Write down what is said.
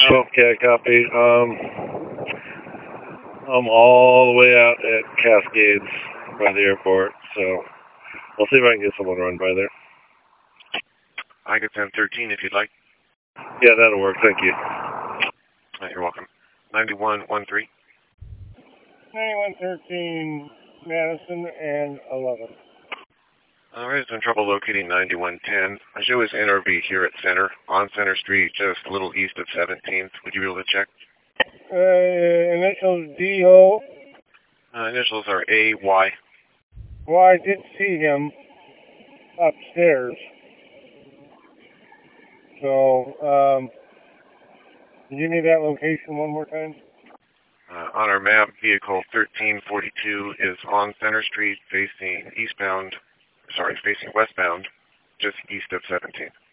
Okay, copy. I'm all the way out at Cascades by the airport, so I'll see if I can get someone to run by there. I could send 13 if you'd like. Yeah, that'll work. Thank you. You're welcome. 9113. 9113, Madison and 11. All right, some trouble locating 9110. I show his NRV here at Center, on Center Street, just a little east of 17th. Would you be able to check? Initials D-O. Initials are A-Y. Well, I did see him upstairs. So, can you give me that location one more time? On our map, vehicle 1342 is on Center Street facing westbound, just east of 17th.